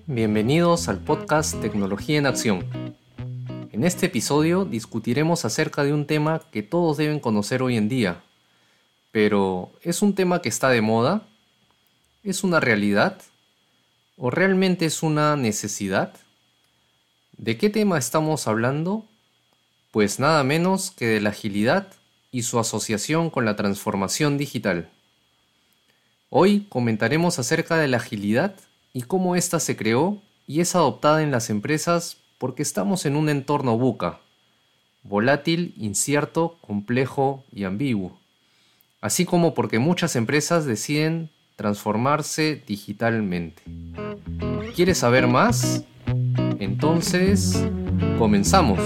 Bienvenidos al podcast Tecnología en Acción. En este episodio discutiremos acerca de un tema que todos deben conocer hoy en día. Pero, ¿es un tema que está de moda? ¿Es una realidad? ¿O realmente es una necesidad? ¿De qué tema estamos hablando? Pues nada menos que de la agilidad y su asociación con la transformación digital. Hoy comentaremos acerca de la agilidad y cómo ésta se creó y es adoptada en las empresas porque estamos en un entorno VUCA, volátil, incierto, complejo y ambiguo, así como porque muchas empresas deciden transformarse digitalmente. ¿Quieres saber más? Entonces, comenzamos.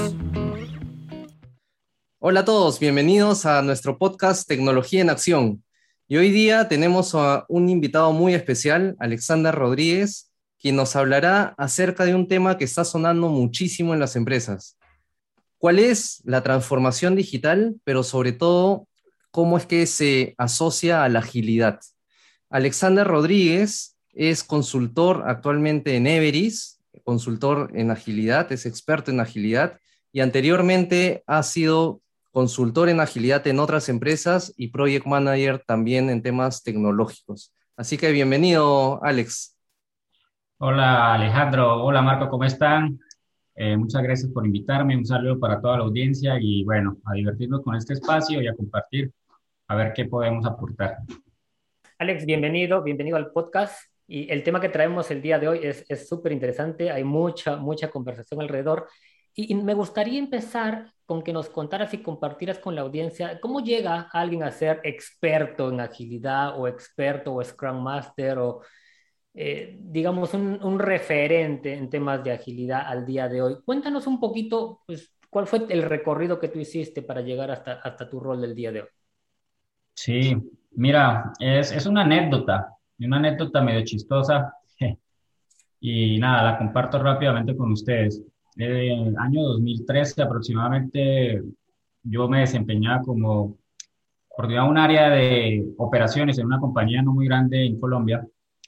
Hola a todos, bienvenidos a nuestro podcast Tecnología en Acción. Y hoy día tenemos a un invitado muy especial, Alexander Rodríguez, quien nos hablará acerca de un tema que está sonando muchísimo en las empresas. ¿Cuál es la transformación digital, pero sobre todo, cómo es que se asocia a la agilidad? Alexander Rodríguez es consultor actualmente en Everis, consultor en agilidad, es experto en agilidad y anteriormente ha sido consultor en agilidad en otras empresas y project manager también en temas tecnológicos. Así que bienvenido, Alex. Hola Alejandro, hola Marco, ¿cómo están? Muchas gracias por invitarme, un saludo para toda la audiencia y bueno, a divertirnos con este espacio y a compartir, a ver qué podemos aportar. Alex, bienvenido al podcast. Y el tema que traemos el día de hoy es súper interesante. Hay mucha conversación alrededor. Y me gustaría empezar con que nos contaras y compartieras con la audiencia cómo llega alguien a ser experto en agilidad o experto o Scrum Master o, digamos, un referente en temas de agilidad al día de hoy. Cuéntanos un poquito, pues, cuál fue el recorrido que tú hiciste para llegar hasta tu rol del día de hoy. Sí, mira, es una anécdota medio chistosa y nada, la comparto rápidamente con ustedes. En el año 2013 aproximadamente yo me desempeñaba como coordinaba un área de operaciones en una compañía no muy grande en Colombia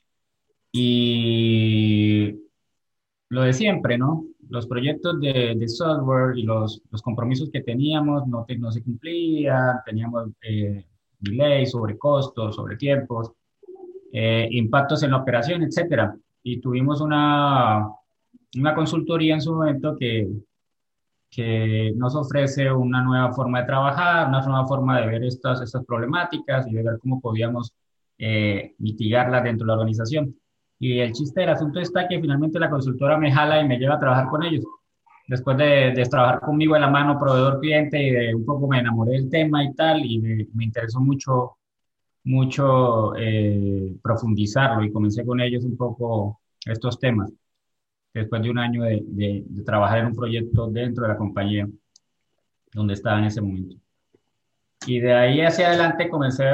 y lo de siempre, ¿no? Los proyectos de software y los compromisos que teníamos no se cumplían, teníamos delays sobre costos, sobre tiempos, impactos en la operación, etcétera. Y tuvimos una consultoría en su momento que nos ofrece una nueva forma de trabajar, una nueva forma de ver estas problemáticas y de ver cómo podíamos mitigarlas dentro de la organización. Y el chiste del asunto está que finalmente la consultora me jala y me lleva a trabajar con ellos. Después de trabajar conmigo en la mano, proveedor-cliente, y de un poco me enamoré del tema y tal, y me interesó mucho profundizarlo y comencé con ellos un poco estos temas, después de un año de trabajar en un proyecto dentro de la compañía donde estaba en ese momento. Y de ahí hacia adelante comencé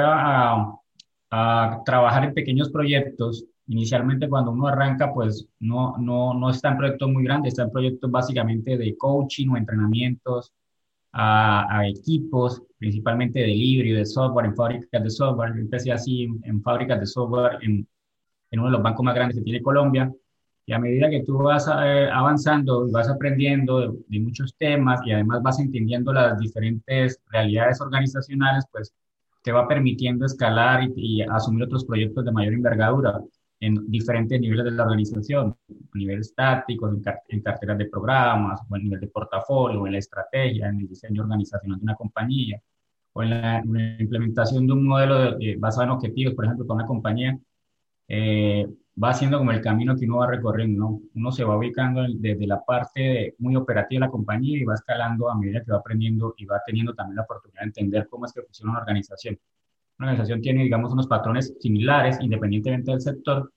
a trabajar en pequeños proyectos. Inicialmente cuando uno arranca, pues no está en proyectos muy grandes, está en proyectos básicamente de coaching o entrenamientos a equipos, principalmente de delivery, de software, en fábricas de software. Yo empecé así en fábricas de software en uno de los bancos más grandes que tiene Colombia. Y a medida que tú vas avanzando, vas aprendiendo de muchos temas y además vas entendiendo las diferentes realidades organizacionales, pues te va permitiendo escalar y asumir otros proyectos de mayor envergadura en diferentes niveles de la organización, a nivel estático, en carteras de programas, o a nivel de portafolio, en la estrategia, en el diseño organizacional de una compañía, o en la implementación de un modelo basado en objetivos, por ejemplo, para una compañía. Va haciendo como el camino que uno va recorriendo, ¿no? Uno se va ubicando desde la parte muy operativa de la compañía y va escalando a medida que va aprendiendo y va teniendo también la oportunidad de entender cómo es que funciona una organización. Una organización tiene, digamos, unos patrones similares independientemente del sector,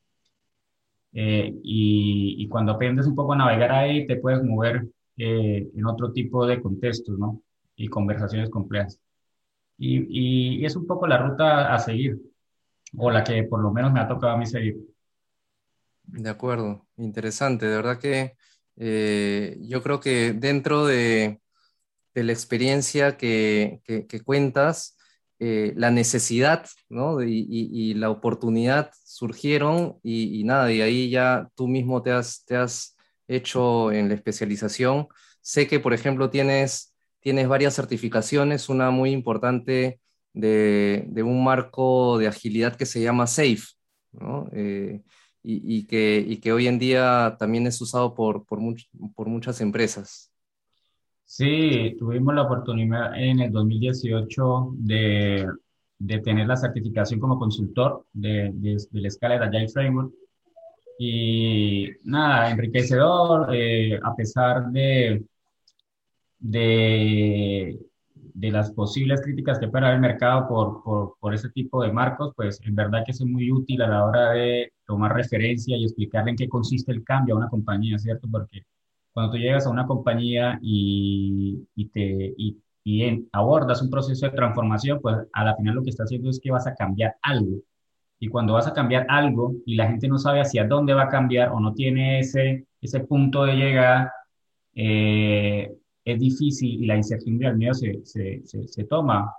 y cuando aprendes un poco a navegar ahí te puedes mover en otro tipo de contextos, ¿no? Y conversaciones complejas. Y es un poco la ruta a seguir, o la que por lo menos me ha tocado a mí seguir. De acuerdo, interesante. De verdad que yo creo que dentro de la experiencia que cuentas, la necesidad, ¿no? Y la oportunidad surgieron y nada, y ahí ya tú mismo te has hecho en la especialización. Sé que, por ejemplo, tienes varias certificaciones, una muy importante de un marco de agilidad que se llama SAFe, ¿no? Y que hoy en día también es usado por muchas empresas. Sí, tuvimos la oportunidad en el 2018 de tener la certificación como consultor de la escala de Agile Framework. Y nada, enriquecedor, a pesar de, de las posibles críticas que pueda haber en el mercado por ese tipo de marcos, pues en verdad que es muy útil a la hora de tomar referencia y explicarle en qué consiste el cambio a una compañía, ¿cierto? Porque cuando tú llegas a una compañía y abordas un proceso de transformación, pues a la final lo que está haciendo es que vas a cambiar algo. Y cuando vas a cambiar algo y la gente no sabe hacia dónde va a cambiar o no tiene ese punto de llegada, eh, es difícil y la incertidumbre al miedo se toma.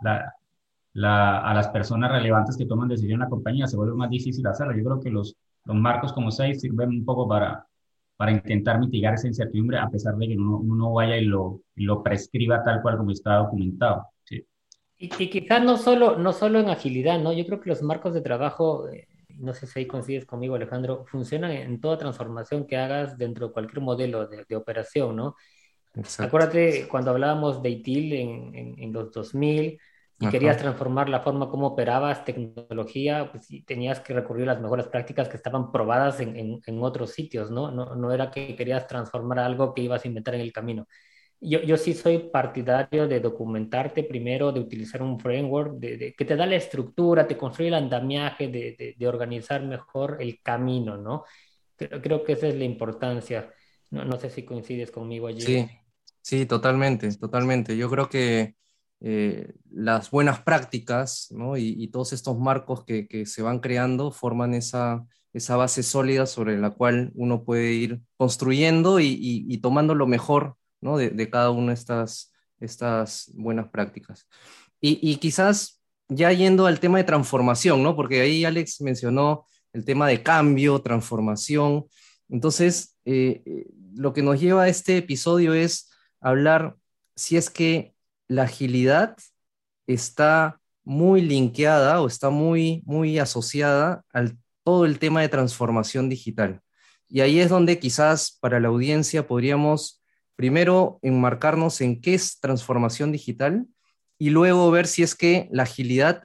A las personas relevantes que toman decisión en la compañía se vuelve más difícil hacerlo. Yo creo que los marcos como SAFe sirven un poco para intentar mitigar esa incertidumbre a pesar de que uno no vaya y lo prescriba tal cual como está documentado. ¿Sí? Y quizás no solo en agilidad, ¿no? Yo creo que los marcos de trabajo, no sé si ahí coincides conmigo, Alejandro, funcionan en toda transformación que hagas dentro de cualquier modelo de operación, ¿no? Exacto. Acuérdate cuando hablábamos de ITIL en los 2000 y querías Ajá. transformar la forma como operabas tecnología, pues sí, tenías que recurrir a las mejores prácticas que estaban probadas en otros sitios, ¿no? No era que querías transformar algo que ibas a inventar en el camino. Yo sí soy partidario de documentarte primero, de utilizar un framework que te da la estructura, te construye el andamiaje, de organizar mejor el camino, ¿no? Creo que esa es la importancia. No sé si coincides conmigo allí. Sí, sí, totalmente, totalmente. Yo creo que las buenas prácticas, ¿no? Y todos estos marcos que se van creando forman esa base sólida sobre la cual uno puede ir construyendo y tomando lo mejor, ¿no? De cada una de estas buenas prácticas. Y quizás ya yendo al tema de transformación, ¿no? Porque ahí Alex mencionó el tema de cambio, transformación. Entonces, lo que nos lleva a este episodio es hablar si es que la agilidad está muy linkeada o está muy asociada al todo el tema de transformación digital. Y ahí es donde quizás para la audiencia podríamos primero enmarcarnos en qué es transformación digital y luego ver si es que la agilidad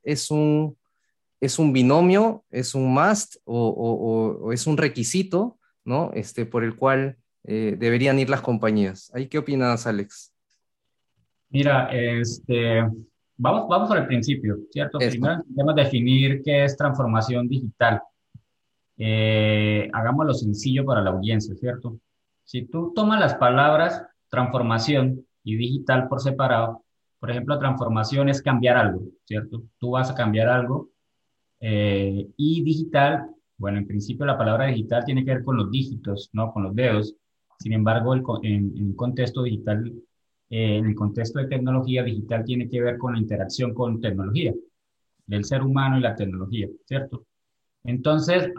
es un binomio, es un must o es un requisito, ¿no? Por el cual deberían ir las compañías. ¿Ahí qué opinas, Alex? Mira, vamos por el principio, ¿cierto? Eso. Primero debemos definir qué es transformación digital. Hagámoslo sencillo para la audiencia, ¿cierto? Si tú tomas las palabras transformación y digital por separado, por ejemplo, transformación es cambiar algo, ¿cierto? Tú vas a cambiar algo y digital, bueno, en principio la palabra digital tiene que ver con los dígitos, ¿no? Con los dedos. Sin embargo, en un contexto digital, en el contexto de tecnología, digital tiene que ver con la interacción con tecnología, del ser humano y la tecnología, ¿cierto? Entonces,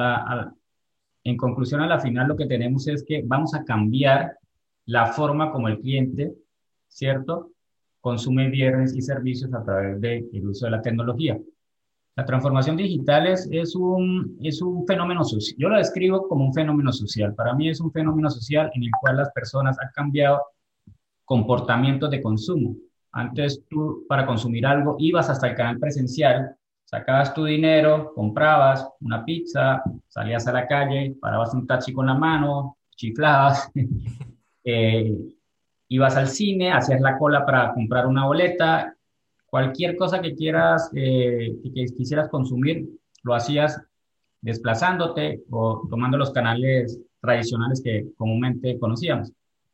en conclusión, a la final lo que tenemos es que vamos a cambiar la forma como el cliente, ¿cierto? Consume bienes y servicios a través del uso de la tecnología. La transformación digital es un fenómeno social. Yo lo describo como un fenómeno social. Para mí es un fenómeno social en el cual las personas han cambiado comportamientos de consumo. Antes tú, para consumir algo, ibas hasta el canal presencial, sacabas tu dinero, comprabas una pizza, salías a la calle, parabas un taxi con la mano, chiflabas, eh, ibas al cine, hacías la cola para comprar una boleta, cualquier cosa que quieras, que quisieras consumir, lo hacías desplazándote o tomando los canales tradicionales que comúnmente conocíamos.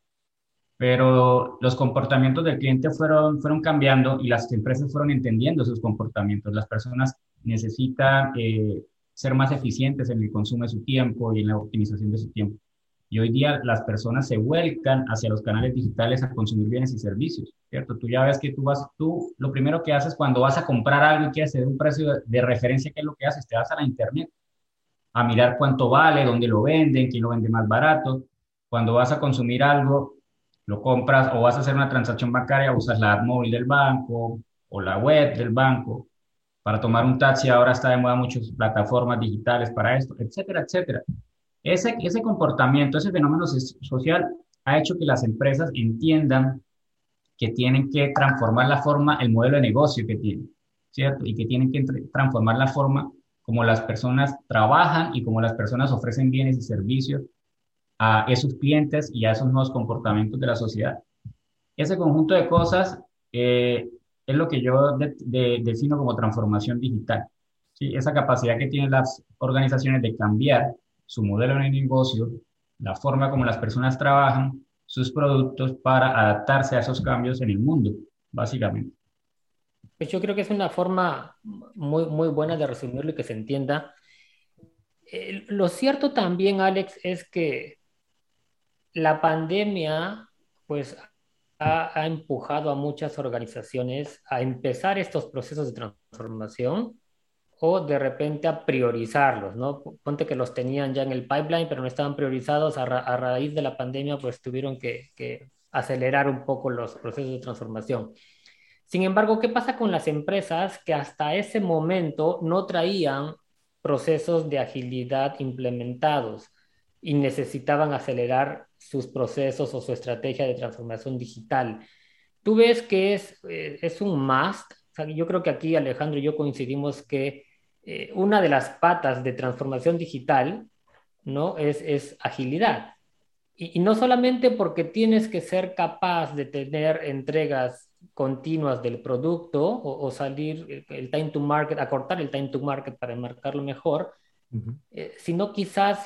Pero los comportamientos del cliente fueron cambiando y las empresas fueron entendiendo esos comportamientos. Las personas necesitan ser más eficientes en el consumo de su tiempo y en la optimización de su tiempo. Y hoy día las personas se vuelcan hacia los canales digitales a consumir bienes y servicios, ¿cierto? Tú ya ves que tú lo primero que haces cuando vas a comprar algo y quieres tener un precio de referencia, ¿qué es lo que haces? Te vas a la internet a mirar cuánto vale, dónde lo venden, quién lo vende más barato. Cuando vas a consumir algo, lo compras o vas a hacer una transacción bancaria, usas la app móvil del banco o la web del banco. Para tomar un taxi ahora está de moda muchas plataformas digitales para esto, etcétera, etcétera. Ese comportamiento, ese fenómeno social ha hecho que las empresas entiendan que tienen que transformar la forma, el modelo de negocio que tienen, ¿cierto? Y que tienen que transformar la forma como las personas trabajan y como las personas ofrecen bienes y servicios a esos clientes y a esos nuevos comportamientos de la sociedad. Ese conjunto de cosas es lo que yo defino como transformación digital, ¿sí? Esa capacidad que tienen las organizaciones de cambiar su modelo de negocio, la forma como las personas trabajan, sus productos para adaptarse a esos cambios en el mundo, básicamente. Pues yo creo que es una forma muy, muy buena de resumirlo y que se entienda. Lo cierto también, Alex, es que la pandemia, pues, ha empujado a muchas organizaciones a empezar estos procesos de transformación o de repente a priorizarlos, ¿no? Ponte que los tenían ya en el pipeline, pero no estaban priorizados a raíz de la pandemia, pues tuvieron que acelerar un poco los procesos de transformación. Sin embargo, ¿qué pasa con las empresas que hasta ese momento no traían procesos de agilidad implementados y necesitaban acelerar sus procesos o su estrategia de transformación digital? ¿Tú ves que es un must? O sea, yo creo que aquí Alejandro y yo coincidimos que una de las patas de transformación digital, ¿no? Es agilidad. Y no solamente porque tienes que ser capaz de tener entregas continuas del producto o salir el time to market, acortar el time to market para marcarlo mejor, Ujú. sino quizás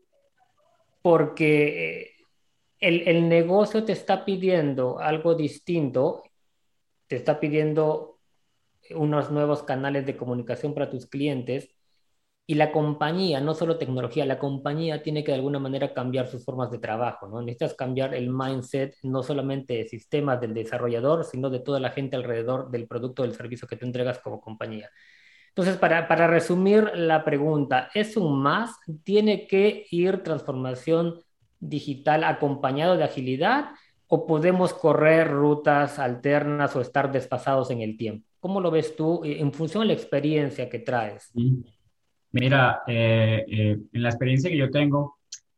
porque el negocio te está pidiendo algo distinto, te está pidiendo unos nuevos canales de comunicación para tus clientes y la compañía, no solo tecnología, la compañía tiene que de alguna manera cambiar sus formas de trabajo, ¿no? Necesitas cambiar el mindset, no solamente de sistemas del desarrollador, sino de toda la gente alrededor del producto o del servicio que tú entregas como compañía. Entonces, para resumir la pregunta, ¿es un más? ¿Tiene que ir transformación digital acompañado de agilidad o podemos correr rutas alternas o estar desfasados en el tiempo? ¿Cómo lo ves tú en función de la experiencia que traes? ¿Sí? Mira, en la experiencia que yo tengo,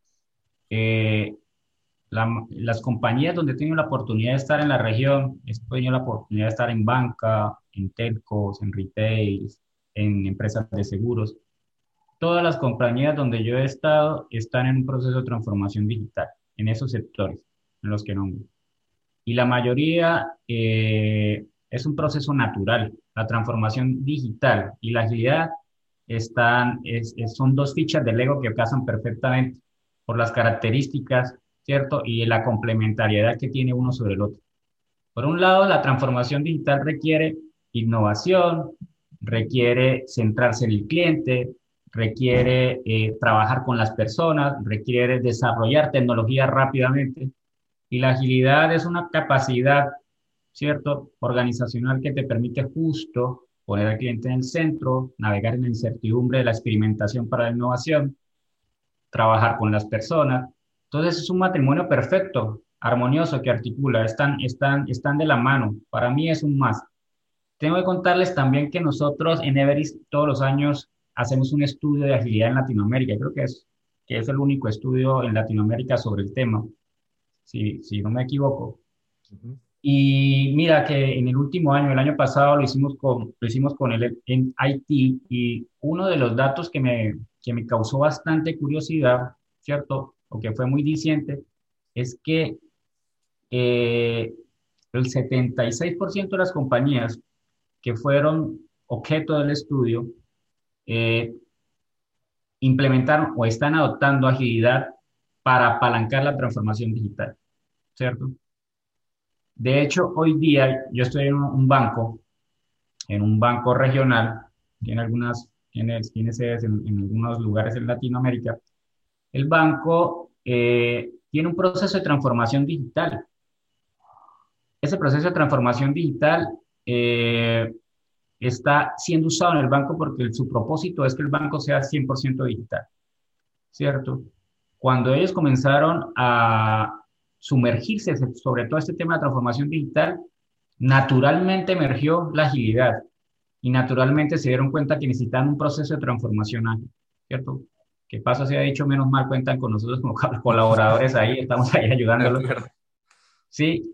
eh, las compañías donde he tenido la oportunidad de estar en la región, he tenido la oportunidad de estar en banca, en telcos, en retail, en empresas de seguros. Todas las compañías donde yo he estado están en un proceso de transformación digital, en esos sectores en los que nombro. Y la mayoría es un proceso natural. La transformación digital y la agilidad son dos fichas de Lego que casan perfectamente por las características, ¿cierto? Y la complementariedad que tiene uno sobre el otro. Por un lado, la transformación digital requiere innovación, requiere centrarse en el cliente, requiere trabajar con las personas, requiere desarrollar tecnología rápidamente. Y la agilidad es una capacidad, ¿cierto?, organizacional que te permite justo poner al cliente en el centro, navegar en la incertidumbre de la experimentación para la innovación, trabajar con las personas. Entonces es un matrimonio perfecto, armonioso, que articula, están de la mano. Para mí es un más. Tengo que contarles también que nosotros en Everest todos los años hacemos un estudio de agilidad en Latinoamérica. Creo que es el único estudio en Latinoamérica sobre el tema, si no me equivoco. Ujú. Y mira que en el último año, el año pasado, lo hicimos con el en IT y uno de los datos que me causó bastante curiosidad, ¿cierto? O que fue muy diciente, es que eh, el 76% de las compañías que fueron objeto del estudio eh, implementaron o están adoptando agilidad para apalancar la transformación digital, ¿cierto? De hecho, hoy día yo estoy en un banco regional, tiene sedes en algunos lugares en Latinoamérica. El banco tiene un proceso de transformación digital. Ese proceso de transformación digital está siendo usado en el banco porque su propósito es que el banco sea 100% digital, ¿cierto? Cuando ellos comenzaron a sumergirse sobre todo este tema de transformación digital, naturalmente emergió la agilidad y naturalmente se dieron cuenta que necesitaban un proceso de transformación ágil, ¿cierto? Que paso se ha dicho, menos mal cuentan con nosotros como colaboradores ahí, estamos ahí De ayudándolos, acuerdo. ¿sí?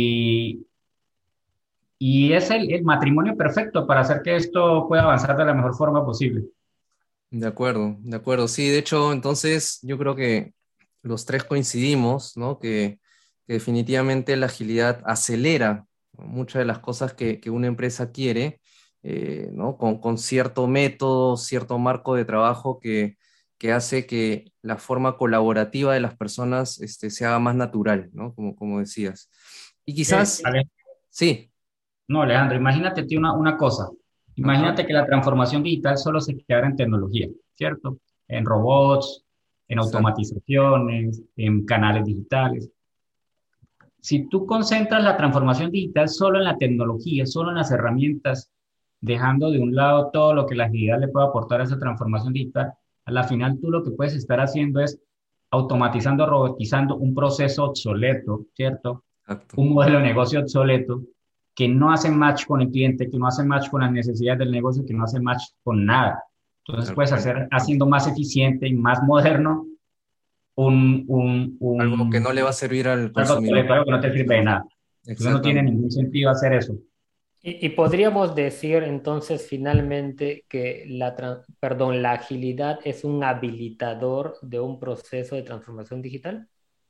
Y es el matrimonio perfecto para hacer que esto pueda avanzar de la mejor forma posible. De acuerdo, de acuerdo. Sí, de hecho, entonces yo creo que los tres coincidimos, ¿no? Que definitivamente la agilidad acelera muchas de las cosas que una empresa quiere, ¿no? Con cierto método, cierto marco de trabajo que hace que la forma colaborativa de las personas se haga más natural, ¿no? Como decías. Y quizás, Ale, sí, no, Alejandro, imagínate tú una cosa. ajá, Imagínate que la transformación digital solo se quedara en tecnología, ¿cierto? En robots, en exacto, automatizaciones, en canales digitales. Si tú concentras la transformación digital solo en la tecnología, solo en las herramientas, dejando de un lado todo lo que la agilidad le puede aportar a esa transformación digital, a la final tú lo que puedes estar haciendo es automatizando, robotizando un proceso obsoleto, ¿cierto? exacto, Un modelo de negocio obsoleto que no hace match con el cliente, que no hace match con las necesidades del negocio, que no hace match con nada. Entonces tal puedes cual. hacer haciendo más eficiente y más moderno un, un, Algo que un, no le va a servir al algo consumidor. obsoleto, algo que no te sirve de nada. Entonces no tiene Exactamente. ningún sentido hacer eso. Y podríamos decir entonces finalmente que la agilidad es un habilitador de un proceso de transformación digital.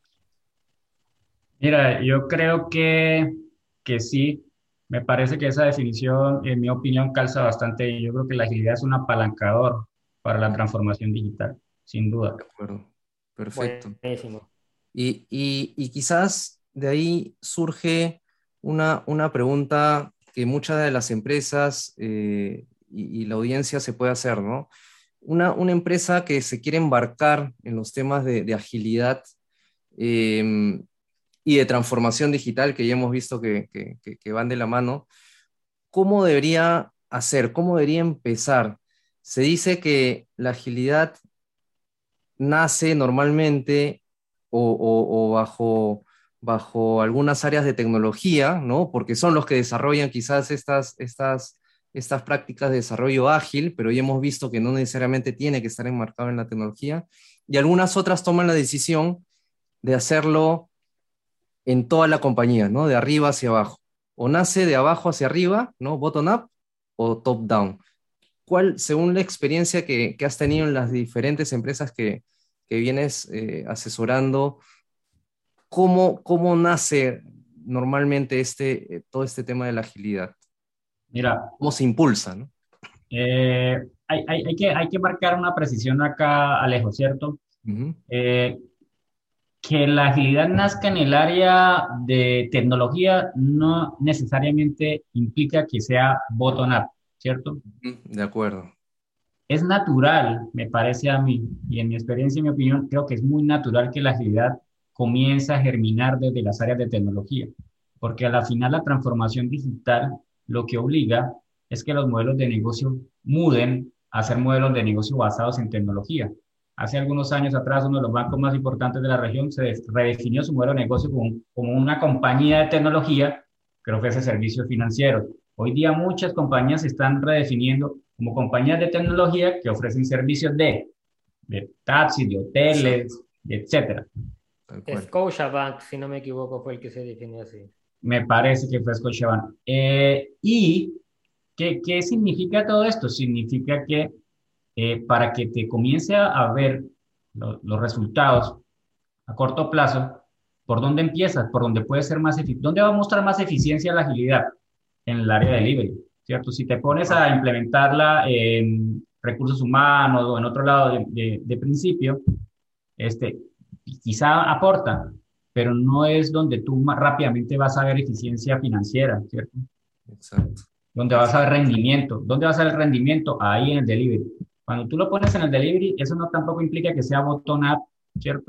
Mira, yo creo que sí, me parece que esa definición, en mi opinión, calza bastante y yo creo que la agilidad es un apalancador para la transformación digital, sin duda. De acuerdo. Perfecto. Buenísimo. Y quizás de ahí surge una pregunta que muchas de las empresas y la audiencia se puede hacer, ¿no? Una empresa que se quiere embarcar en los temas de agilidad eh, y de transformación digital, que ya hemos visto que van de la mano, ¿cómo debería hacer? ¿Cómo debería empezar? Se dice que la agilidad nace normalmente o bajo algunas áreas de tecnología, ¿no? Porque son los que desarrollan quizás estas prácticas de desarrollo ágil, pero ya hemos visto que no necesariamente tiene que estar enmarcado en la tecnología, y algunas otras toman la decisión de hacerlo en toda la compañía, ¿no? De arriba hacia abajo. O nace de abajo hacia arriba, ¿no? Bottom up o top down. ¿Cuál, según la experiencia que has tenido en las diferentes empresas que vienes asesorando, cómo nace normalmente todo este tema de la agilidad? Mira, ¿Cómo se impulsa, ¿no? hay que marcar una precisión acá, Alejo, ¿cierto? Ujú, Eh, que la agilidad nazca en el área de tecnología no necesariamente implica que sea bottom-up, ¿cierto? ujú, de acuerdo. Es natural, me parece a mí, y en mi experiencia y mi opinión, creo que es muy natural que la agilidad comience a germinar desde las áreas de tecnología, porque a la final la transformación digital lo que obliga es que los modelos de negocio muden a ser modelos de negocio basados en tecnología. Hace algunos años atrás, uno de los bancos más importantes de la región se redefinió su modelo de negocio como una compañía de tecnología que ofrece servicios financieros. Hoy día muchas compañías se están redefiniendo como compañías de tecnología que ofrecen servicios de taxis, de Exacto, hoteles, etcétera. tal cual. Scotiabank, si no me equivoco, fue el que se definió así. Me parece que fue Scotiabank. ¿Y qué significa todo esto? Significa que para que te comience a ver los resultados a corto plazo, ¿por dónde empiezas? ¿Por dónde puede ser más eficiente? ¿Dónde va a mostrar más eficiencia la agilidad? En el área de delivery, ¿cierto? Si te pones Ajá, a implementarla en recursos humanos o en otro lado de principio, este, quizá aporta, pero no es donde tú más rápidamente vas a ver eficiencia financiera, ¿cierto? exacto, Donde vas a ver exacto. rendimiento. ¿Dónde vas a ver el rendimiento? Ahí en el delivery. Cuando tú lo pones en el delivery, eso no tampoco implica que sea bottom up, ¿cierto?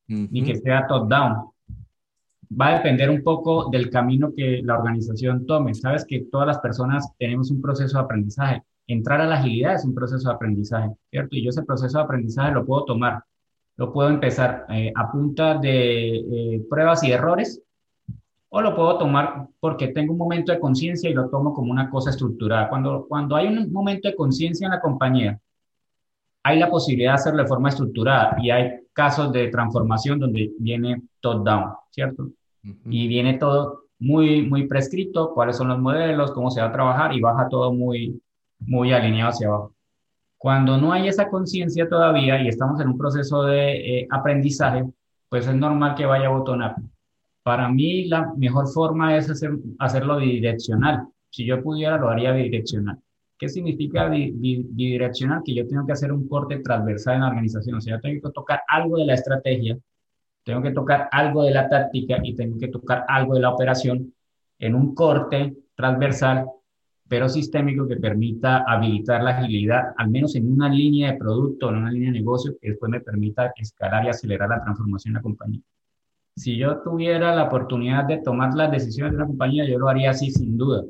ni que Ujú. sea top-down. Va a depender un poco del camino que la organización tome. Sabes que todas las personas tenemos un proceso de aprendizaje. Entrar a la agilidad es un proceso de aprendizaje, ¿cierto? Y yo ese proceso de aprendizaje lo puedo tomar, lo puedo empezar a punta de pruebas y errores, o lo puedo tomar porque tengo un momento de conciencia y lo tomo como una cosa estructurada. Cuando hay un momento de conciencia en la compañía, hay la posibilidad de hacerlo de forma estructurada y hay casos de transformación donde viene top-down, ¿cierto? Ujú. Y viene todo muy prescrito, cuáles son los modelos, cómo se va a trabajar y baja todo muy alineado hacia abajo. Cuando no hay esa conciencia todavía y estamos en un proceso de aprendizaje, pues es normal que vaya a botonar. Para mí la mejor forma es hacerlo bidireccional. Si yo pudiera, lo haría bidireccional. ¿Qué significa bidireccional? Que yo tengo que hacer un corte transversal en la organización. O sea, yo tengo que tocar algo de la estrategia, tengo que tocar algo de la táctica y tengo que tocar algo de la operación en un corte transversal, pero sistémico que permita habilitar la agilidad, al menos en una línea de producto, en una línea de negocio, que después me permita escalar y acelerar la transformación de la compañía. Si yo tuviera la oportunidad de tomar las decisiones de una compañía, yo lo haría así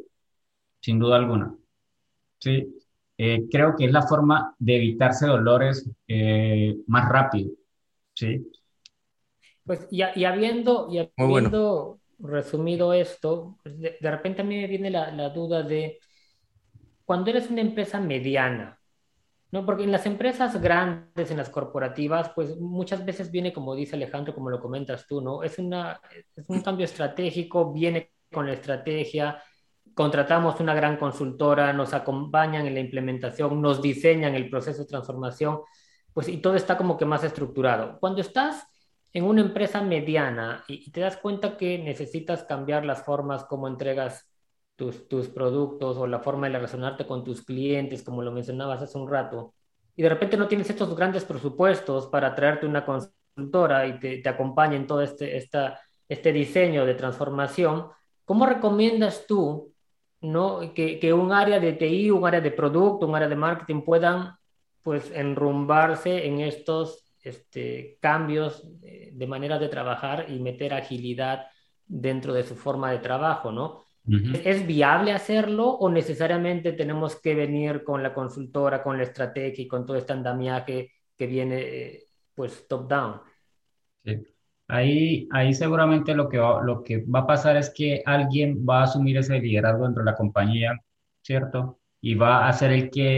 sin duda alguna. Sí, creo que es la forma de evitarse dolores más rápido. Sí. Pues y Muy bueno. habiendo resumido esto, pues de repente a mí me viene la duda de cuando eres una empresa mediana, ¿no? Porque en las empresas grandes, en las corporativas, pues muchas veces viene, como dice Alejandro, como lo comentas tú, ¿no? Es un cambio estratégico, viene con la estrategia, contratamos una gran consultora, nos acompañan en la implementación, nos diseñan el proceso de transformación, pues y todo está como que más estructurado. Cuando estás en una empresa mediana y te das cuenta que necesitas cambiar las formas como entregas tus productos o la forma de relacionarte con tus clientes, como lo mencionabas hace un rato, y de repente no tienes estos grandes presupuestos para traerte una consultora y te acompañe en todo este diseño de transformación, ¿cómo recomiendas tú, ¿no? Que un área de TI, un área de producto, un área de marketing puedan pues enrumbarse en estos cambios de manera de trabajar y meter agilidad dentro de su forma de trabajo, ¿no? Ujú. ¿Es viable hacerlo o necesariamente tenemos que venir con la consultora, con la estrategia y con todo este andamiaje que viene pues top-down? Sí. Ahí seguramente lo que va a pasar es que alguien va a asumir ese liderazgo dentro de la compañía, ¿cierto? Y va a ser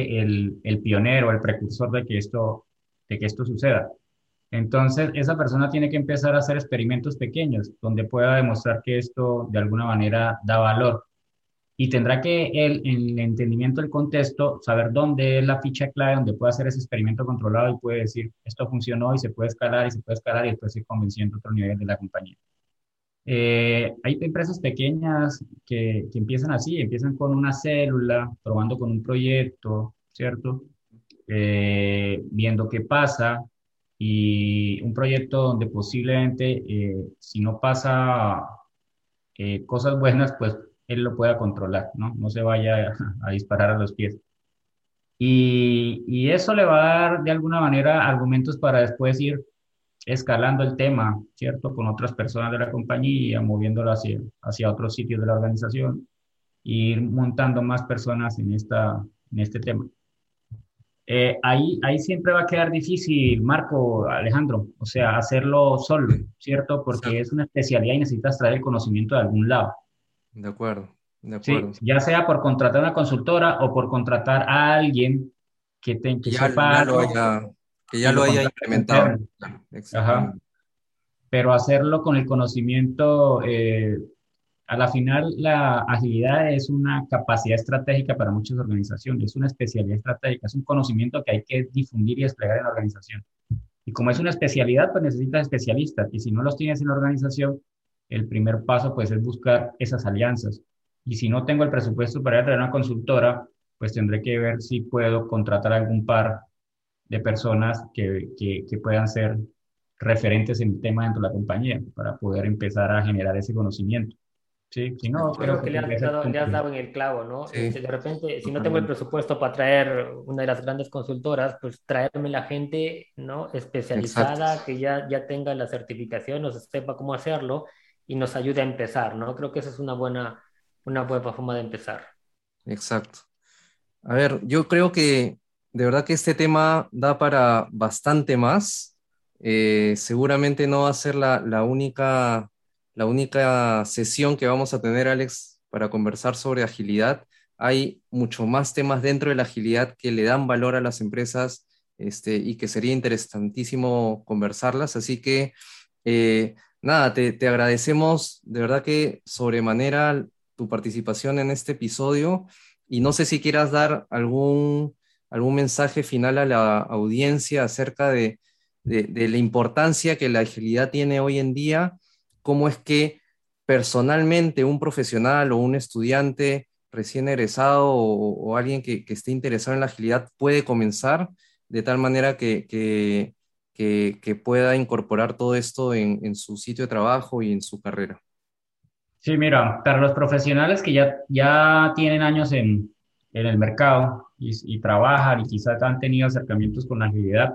el pionero, el precursor de que esto suceda. Entonces, esa persona tiene que empezar a hacer experimentos pequeños donde pueda demostrar que esto de alguna manera da valor. Y tendrá que él, en el entendimiento del contexto, saber dónde es la ficha clave, donde puede hacer ese experimento controlado y puede decir, esto funcionó y se puede escalar y se puede escalar y después ir convenciendo a otro nivel de la compañía. Hay empresas pequeñas que empiezan así, empiezan con una célula, probando con un proyecto, ¿cierto? Viendo qué pasa y un proyecto donde posiblemente si no pasa cosas buenas, pues él lo pueda controlar, ¿no? No se vaya a disparar a los pies. Y eso le va a dar de alguna manera argumentos para después ir escalando el tema, ¿cierto? Con otras personas de la compañía, moviéndolo hacia otros sitios de la organización, e ir montando más personas en este tema. Ahí siempre va a quedar difícil, Marco, Alejandro, o sea, hacerlo solo, ¿cierto? Porque Exacto. es una especialidad y necesitas traer el conocimiento de algún lado. De acuerdo, de acuerdo. Sí, ya sea por contratar una consultora o por contratar a alguien que sepa Ya lo algo haya, que y ya lo lo haya contrate implementado. interno. Claro, Ajá. exactamente. Pero hacerlo con el conocimiento, a la final la agilidad es una capacidad estratégica para muchas organizaciones, es una especialidad estratégica, es un conocimiento que hay que difundir y desplegar en la organización. Y como es una especialidad, pues necesitas especialistas. Y si no los tienes en la organización, el primer paso pues es buscar esas alianzas. Y si no tengo el presupuesto para ir a traer una consultora, pues tendré que ver si puedo contratar algún par de personas que puedan ser referentes en el tema dentro de la compañía para poder empezar a generar ese conocimiento. Sí, si De no, Yo creo creo acuerdo. que que tendría que ser le has complejo. dado en el clavo, ¿no? Sí, De repente, si no tengo el totalmente. presupuesto para traer una de las grandes consultoras, pues traerme la gente, ¿no? Exacto, Especializada, que ya tenga la certificación, o sepa cómo hacerlo y nos ayude a empezar, ¿no? Creo que esa es una buena forma de empezar. exacto. A ver, yo creo que de verdad que este tema da para bastante más. Seguramente no va a ser la única sesión que vamos a tener, Alex, para conversar sobre agilidad. Hay mucho más temas dentro de la agilidad que le dan valor a las empresas, y que sería interesantísimo conversarlas. Así que, nada, te agradecemos de verdad que sobremanera tu participación en este episodio. Y no sé si quieras dar algún mensaje final a la audiencia acerca de la importancia que la agilidad tiene hoy en día, cómo es que personalmente un profesional o un estudiante recién egresado o alguien que esté interesado en la agilidad puede comenzar de tal manera que pueda incorporar todo esto en su sitio de trabajo y en su carrera. Sí, mira, para los profesionales que ya tienen años en el mercado y trabajan y quizás han tenido acercamientos con la agilidad,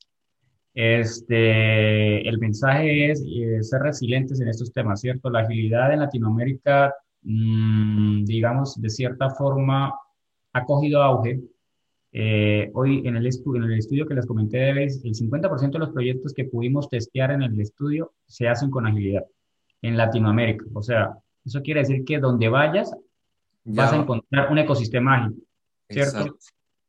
el mensaje es ser resilientes en estos temas, ¿cierto? La agilidad en Latinoamérica, digamos, de cierta forma, ha cogido auge. Hoy en el estudio que les comenté, el 50% de los proyectos que pudimos testear en el estudio se hacen con agilidad en Latinoamérica. O sea, eso quiere decir que donde vayas vas a Ya, encontrar un ecosistema ágil, ¿cierto? exacto.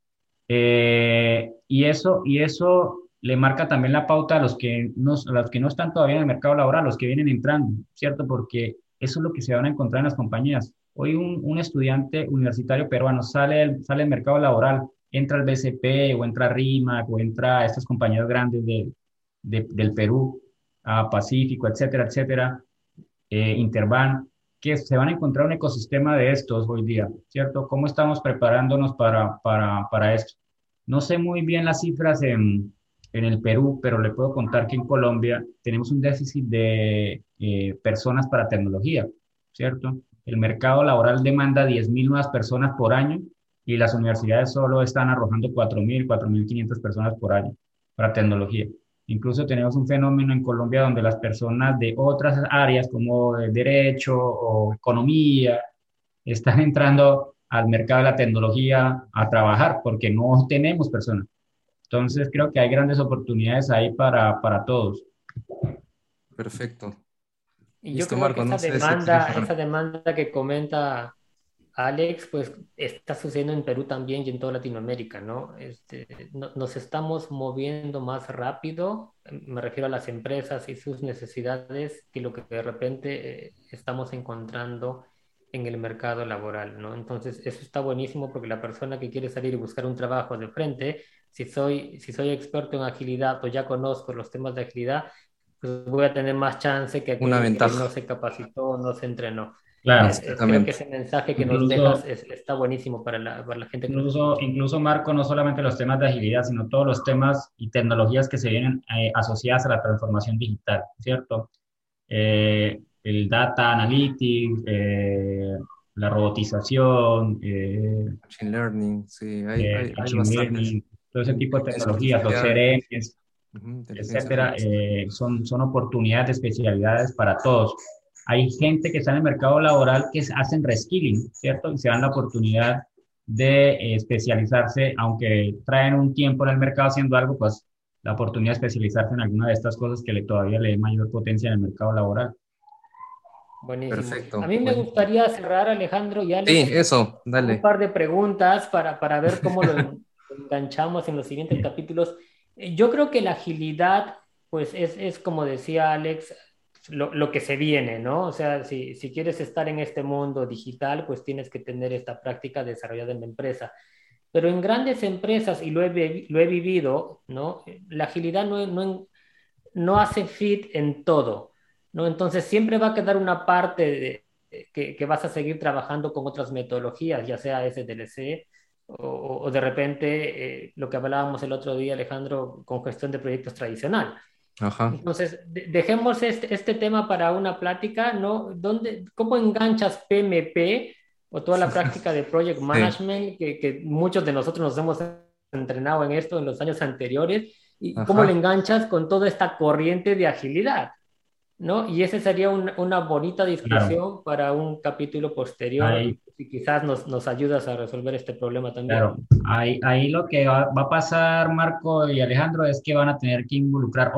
Y eso le marca también la pauta a los que no están todavía en el mercado laboral, los que vienen entrando, ¿cierto? Porque eso es lo que se van a encontrar en las compañías. Hoy un estudiante universitario peruano sale al mercado laboral, entra al BCP o entra a RIMAC o entra a estas compañías grandes del Perú, a Pacífico, etcétera, etcétera, Interban, que se van a encontrar un ecosistema de estos hoy día, ¿cierto? ¿Cómo estamos preparándonos para esto? No sé muy bien las cifras en el Perú, pero le puedo contar que en Colombia tenemos un déficit de personas para tecnología, ¿cierto? El mercado laboral demanda 10.000 nuevas personas por año y las universidades solo están arrojando 4.000, 4.500 personas por año para tecnología. Incluso tenemos un fenómeno en Colombia donde las personas de otras áreas como derecho o economía están entrando al mercado de la tecnología a trabajar porque no tenemos personas. Entonces creo que hay grandes oportunidades ahí para todos. Perfecto. Y yo Listo, creo que Marco, no sé si quieres cerrar. esa demanda que comenta Alex, pues está sucediendo en Perú también y en toda Latinoamérica, ¿no? Nos estamos moviendo más rápido, me refiero a las empresas y sus necesidades, que lo que de repente estamos encontrando en el mercado laboral, ¿no? Entonces, eso está buenísimo porque la persona que quiere salir y buscar un trabajo de frente, si soy experto en agilidad o ya conozco los temas de agilidad, pues voy a tener más chance que Una aquel que no ventaja. se capacitó, no se entrenó. Claro, Creo que Exactamente. ese mensaje que nos dejas incluso, está buenísimo para la gente que nos incluso, escucha. incluso Marco, no solamente los temas de agilidad, sino todos los temas y tecnologías que se vienen asociadas a la transformación digital, ¿cierto? El data analytics, la robotización, Machine learning, sí, hay machine bastantes. learning, todo ese tipo de Inteligencia tecnologías, los artificial, CRMs, ujú, inteligencia etcétera, artificial. son oportunidades de especialidades para todos. Hay gente que está en el mercado laboral que hacen reskilling, ¿cierto? Y se dan la oportunidad de especializarse, aunque traen un tiempo en el mercado haciendo algo, pues la oportunidad de especializarse en alguna de estas cosas que todavía le dé mayor potencia en el mercado laboral. Buenísimo. A Perfecto, mí me buenísimo. gustaría cerrar, Alejandro y Sí, Alex, eso, con un dale. par de preguntas para ver cómo enganchamos en los siguientes capítulos. Yo creo que la agilidad, pues es como decía Alex, lo que se viene, ¿no? O sea, si quieres estar en este mundo digital, pues tienes que tener esta práctica desarrollada en la empresa. Pero en grandes empresas, y lo he vivido, ¿no? La agilidad no hace fit en todo, ¿no? Entonces siempre va a quedar una parte que vas a seguir trabajando con otras metodologías, ya sea SDLC o de repente lo que hablábamos el otro día, Alejandro, con gestión de proyectos tradicional. Ajá. Entonces, dejemos este tema para una plática, ¿no? ¿Cómo enganchas PMP o toda la práctica de Project Sí. Management, que muchos de nosotros nos hemos entrenado en esto en los años anteriores, y cómo le Ajá. enganchas con toda esta corriente de agilidad, ¿no? Y esa sería una bonita Claro, discusión para un capítulo posterior, ahí, y quizás nos ayudas a resolver este problema también. claro, ahí lo que va a pasar, Marco y Alejandro, es que van a tener que involucrar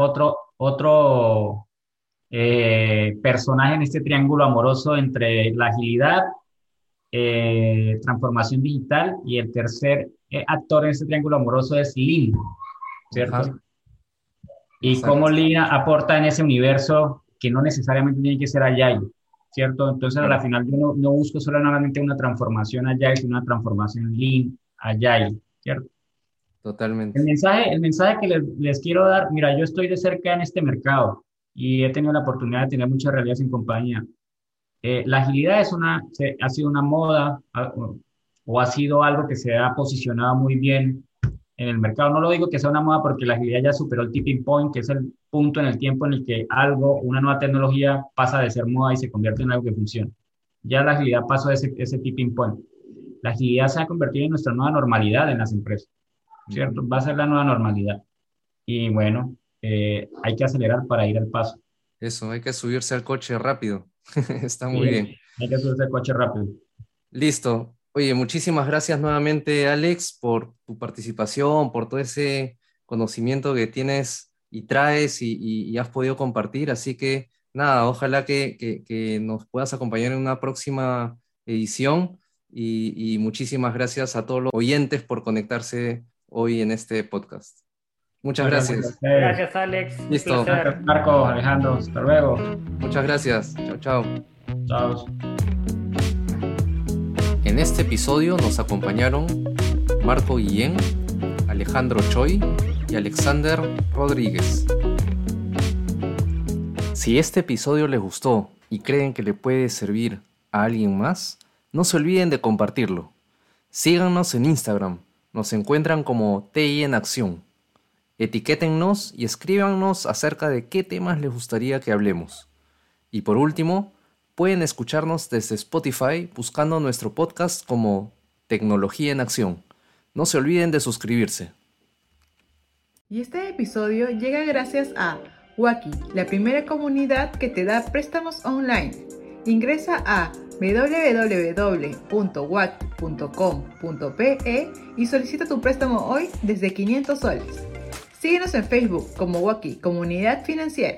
otro personaje en este triángulo amoroso entre la agilidad, transformación digital y el tercer actor en este triángulo amoroso es Lean, ¿cierto? Ajá. Y cómo Exacto. Lean aporta en ese universo que no necesariamente tiene que ser Agile, ¿cierto? Entonces, a la Claro. final, yo no busco solamente una transformación Agile, sino una transformación Lean Agile, ¿cierto? Totalmente. El mensaje que les quiero dar, mira, yo estoy de cerca en este mercado y he tenido la oportunidad de tener muchas reuniones en compañía. La agilidad ha sido una moda o ha sido algo que se ha posicionado muy bien en el mercado. No lo digo que sea una moda porque la agilidad ya superó el tipping point, que es el punto en el tiempo en el que algo, una nueva tecnología pasa de ser moda y se convierte en algo que funciona. Ya la agilidad pasó ese tipping point. La agilidad se ha convertido en nuestra nueva normalidad en las empresas, ¿cierto? Ujú. Va a ser la nueva normalidad. Y bueno, hay que acelerar para ir al paso. Eso, hay que subirse al coche rápido. Está muy Sí, bien. hay que subirse el coche rápido. Listo. Oye, muchísimas gracias nuevamente, Alex, por tu participación, por todo ese conocimiento que tienes y traes y has podido compartir. Así que nada, ojalá que nos puedas acompañar en una próxima edición y muchísimas gracias a todos los oyentes por conectarse hoy en este podcast. Muchas No, gracias a gracias. ustedes. Gracias, Alex. Un Listo. Gracias, placer. Marco, Alejandro. Hasta luego. Muchas gracias. Chao, chao. Chao. En este episodio nos acompañaron Marco Guillén, Alejandro Choi y Alexander Rodríguez. Si este episodio les gustó y creen que le puede servir a alguien más, no se olviden de compartirlo. Síganos en Instagram, nos encuentran como TI en Acción. Etiquétennos y escríbanos acerca de qué temas les gustaría que hablemos. Y por último, pueden escucharnos desde Spotify buscando nuestro podcast como Tecnología en Acción. No se olviden de suscribirse. Y este episodio llega gracias a Waki, la primera comunidad que te da préstamos online. Ingresa a www.waki.com.pe y solicita tu préstamo hoy desde 500 soles. Síguenos en Facebook como Waki Comunidad Financiera.